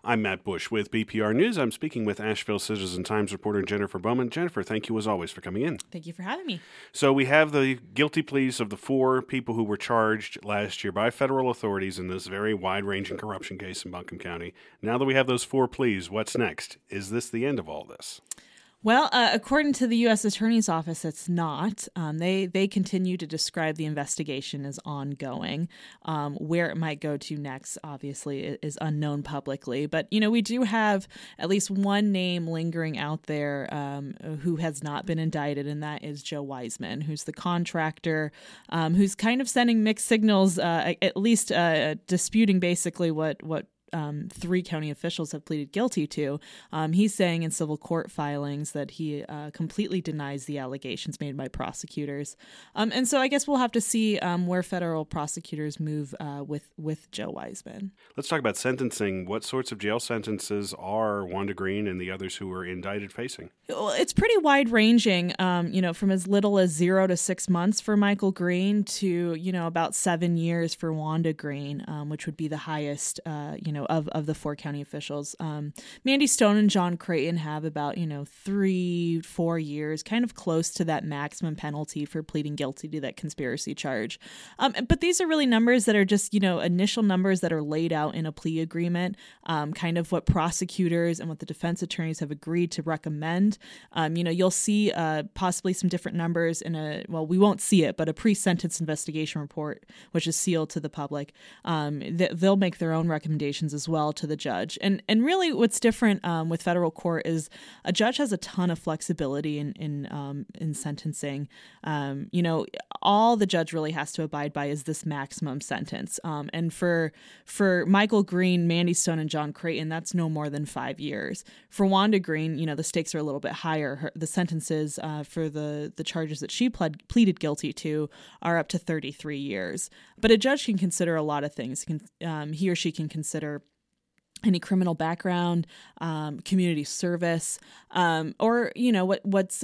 I'm Matt Bush with BPR News. I'm speaking with Asheville Citizen-Times reporter Jennifer Bowman. Jennifer, thank you as always for coming in. Thank you for having me. So we have the guilty pleas of the 4 people who were charged last year by federal authorities in this very wide-ranging corruption case in Buncombe County. Now that we have those 4 pleas, what's next? Is this the end of all this? Well, according to the U.S. Attorney's Office, it's not. They continue to describe the investigation as ongoing. Where it might go to next, obviously, is unknown publicly. But, we do have at least one name lingering out there who has not been indicted, and that is Joe Wiseman, who's the contractor, who's kind of sending mixed signals, at least disputing basically what 3 county officials have pleaded guilty to. He's saying in civil court filings that he completely denies the allegations made by prosecutors. And so I guess we'll have to see where federal prosecutors move with Joe Wiseman. Let's talk about sentencing. What sorts of jail sentences are Wanda Green and the others who were indicted facing? Well, it's pretty wide-ranging, from as little as 0 to 6 months for Michael Green to, about 7 years for Wanda Green, which would be the highest, of the 4 county officials. Mandy Stone and John Creighton have about, 3-4 years, kind of close to that maximum penalty for pleading guilty to that conspiracy charge. But these are really numbers that are just, initial numbers that are laid out in a plea agreement, kind of what prosecutors and what the defense attorneys have agreed to recommend. You'll see possibly some different numbers in we won't see it, but a pre-sentence investigation report, which is sealed to the public. They'll make their own recommendations as well to the judge. And really what's different with federal court is a judge has a ton of flexibility in sentencing. All the judge really has to abide by is this maximum sentence. And for Michael Green, Mandy Stone, and John Creighton, that's no more than 5 years. For Wanda Green, the stakes are a little bit higher. The sentences for the charges that she pleaded guilty to are up to 33 years. But a judge can consider a lot of things. He or she can consider any criminal background, community service, or what's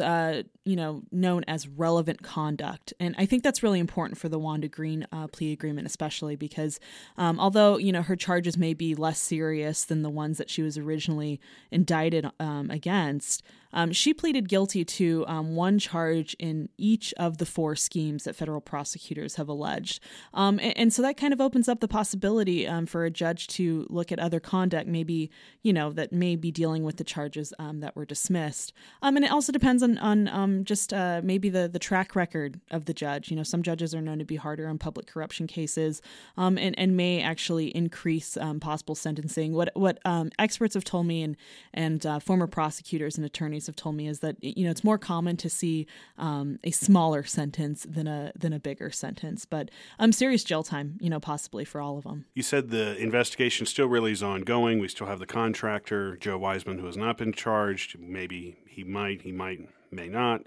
known as relevant conduct. And I think that's really important for the Wanda Green plea agreement, especially because although her charges may be less serious than the ones that she was originally indicted against, she pleaded guilty to one charge in each of the 4 schemes that federal prosecutors have alleged. And so that kind of opens up the possibility for a judge to look at other conduct, maybe, that may be dealing with the charges that were dismissed. And it also depends on just maybe the track record of the judge. Some judges are known to be harder on public corruption cases and may actually increase possible sentencing. What experts have told me and former prosecutors and attorneys have told me is that it's more common to see a smaller sentence than a bigger sentence, but serious jail time possibly for all of them. You said the investigation still really is ongoing. We still have the contractor Joe Wiseman who has not been charged. Maybe he may not.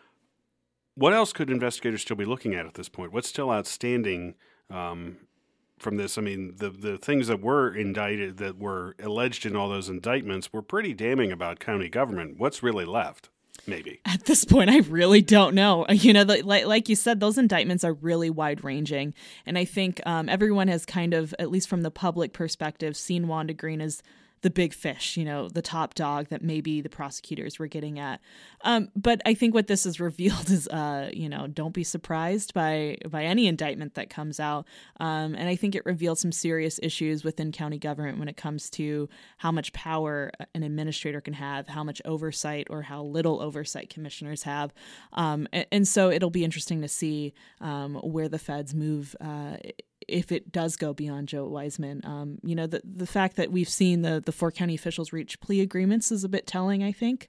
What else could investigators still be looking at this point? What's still outstanding from this? I mean, the things that were indicted, that were alleged in all those indictments, were pretty damning about county government. What's really left? Maybe. At this point, I really don't know. Like you said, those indictments are really wide-ranging. And I think everyone has kind of, at least from the public perspective, seen Wanda Green as the big fish, the top dog that maybe the prosecutors were getting at. But I think what this has revealed is, don't be surprised by any indictment that comes out. And I think it revealed some serious issues within county government when it comes to how much power an administrator can have, how much oversight or how little oversight commissioners have. And so it'll be interesting to see where the feds move if it does go beyond Joe Wiseman. The fact that we've seen the 4 county officials reach plea agreements is a bit telling, I think.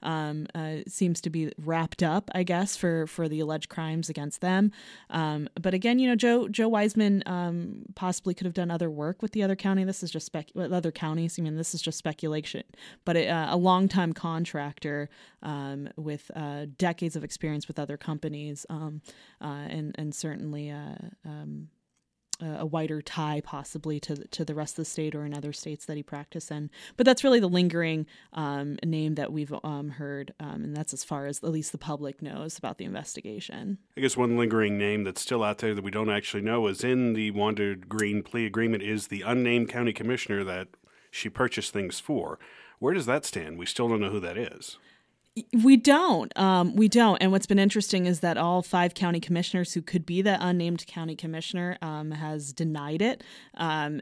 It seems to be wrapped up, I guess, for the alleged crimes against them. But again, Joe Wiseman possibly could have done other work with the other county. This is just with other counties. This is just speculation. But a longtime contractor with decades of experience with other companies and certainly a wider tie possibly to the rest of the state or in other states that he practiced in. But that's really the lingering name that we've heard, and that's as far as at least the public knows about the investigation. I guess one lingering name that's still out there that we don't actually know is in the Wanda Green plea agreement is the unnamed county commissioner that she purchased things for. Where does that stand? We still don't know who that is. We don't. And what's been interesting is that all 5 county commissioners who could be the unnamed county commissioner has denied it. From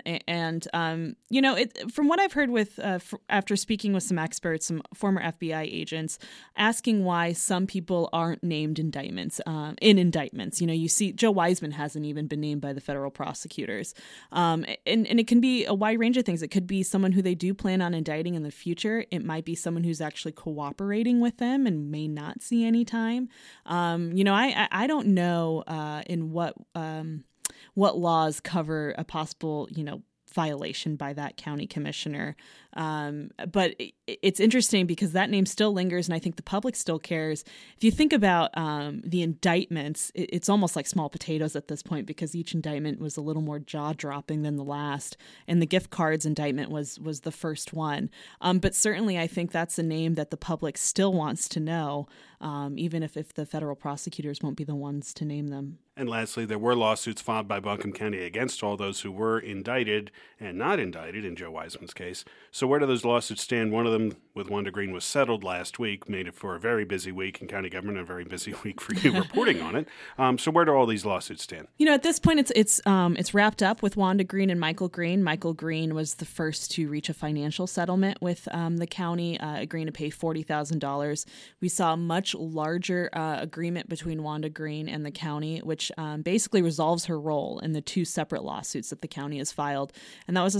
what I've heard with after speaking with some experts, some former FBI agents, asking why some people aren't named in indictments. You see Joe Wiseman hasn't even been named by the federal prosecutors. And it can be a wide range of things. It could be someone who they do plan on indicting in the future. It might be someone who's actually cooperating with them and may not see any time. I don't know in what laws cover a possible, violation by that county commissioner. But it's interesting because that name still lingers, and I think the public still cares. If you think about the indictments, it's almost like small potatoes at this point because each indictment was a little more jaw-dropping than the last, and the gift cards indictment was the first one. But certainly I think that's a name that the public still wants to know, even if the federal prosecutors won't be the ones to name them. And lastly, there were lawsuits filed by Buncombe County against all those who were indicted and not indicted in Joe Wiseman's case. So where do those lawsuits stand? One of them with Wanda Green was settled last week, made it for a very busy week in county government, a very busy week for you reporting on it. So where do all these lawsuits stand? At this point, it's wrapped up with Wanda Green and Michael Green. Michael Green was the first to reach a financial settlement with the county, agreeing to pay $40,000. We saw a much larger agreement between Wanda Green and the county, which basically resolves her role in the 2 separate lawsuits that the county has filed. And that was a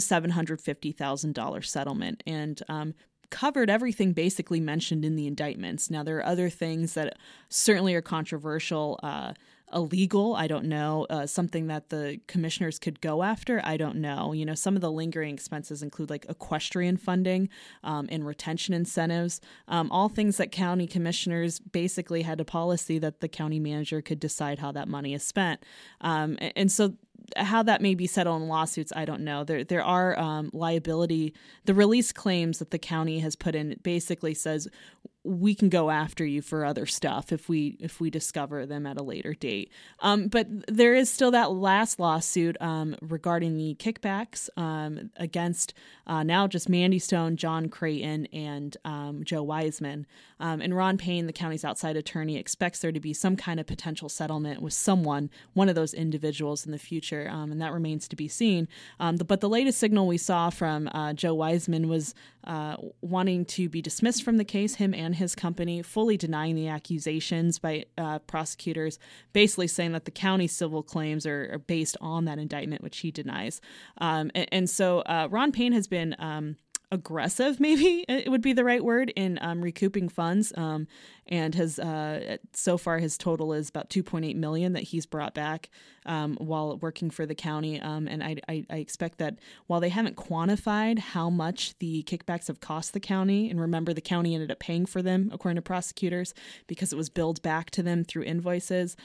$750,000 settlement and covered everything basically mentioned in the indictments. Now, there are other things that certainly are controversial, illegal, I don't know, something that the commissioners could go after, I don't know. Some of the lingering expenses include like equestrian funding and retention incentives, all things that county commissioners basically had a policy that the county manager could decide how that money is spent. And so how that may be settled in lawsuits, I don't know. There are liability. The release claims that the county has put in basically says we can go after you for other stuff if we discover them at a later date. But there is still that last lawsuit regarding the kickbacks against now just Mandy Stone, John Creighton, and Joe Wiseman. And Ron Payne, the county's outside attorney, expects there to be some kind of potential settlement with one of those individuals in the future, and that remains to be seen. But the latest signal we saw from Joe Wiseman was wanting to be dismissed from the case, him and his company, fully denying the accusations by prosecutors, basically saying that the county civil claims are based on that indictment, which he denies. And so Ron Payne has been aggressive, maybe it would be the right word, in recouping funds, and has so far his total is about $2.8 million that he's brought back while working for the county. And I expect that while they haven't quantified how much the kickbacks have cost the county, and remember the county ended up paying for them according to prosecutors because it was billed back to them through invoices,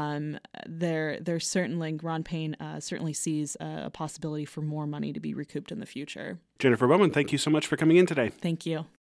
they're certainly, Ron Payne certainly sees a possibility for more money to be recouped in the future. Jennifer Bowman, thank you so much for coming in today. Thank you.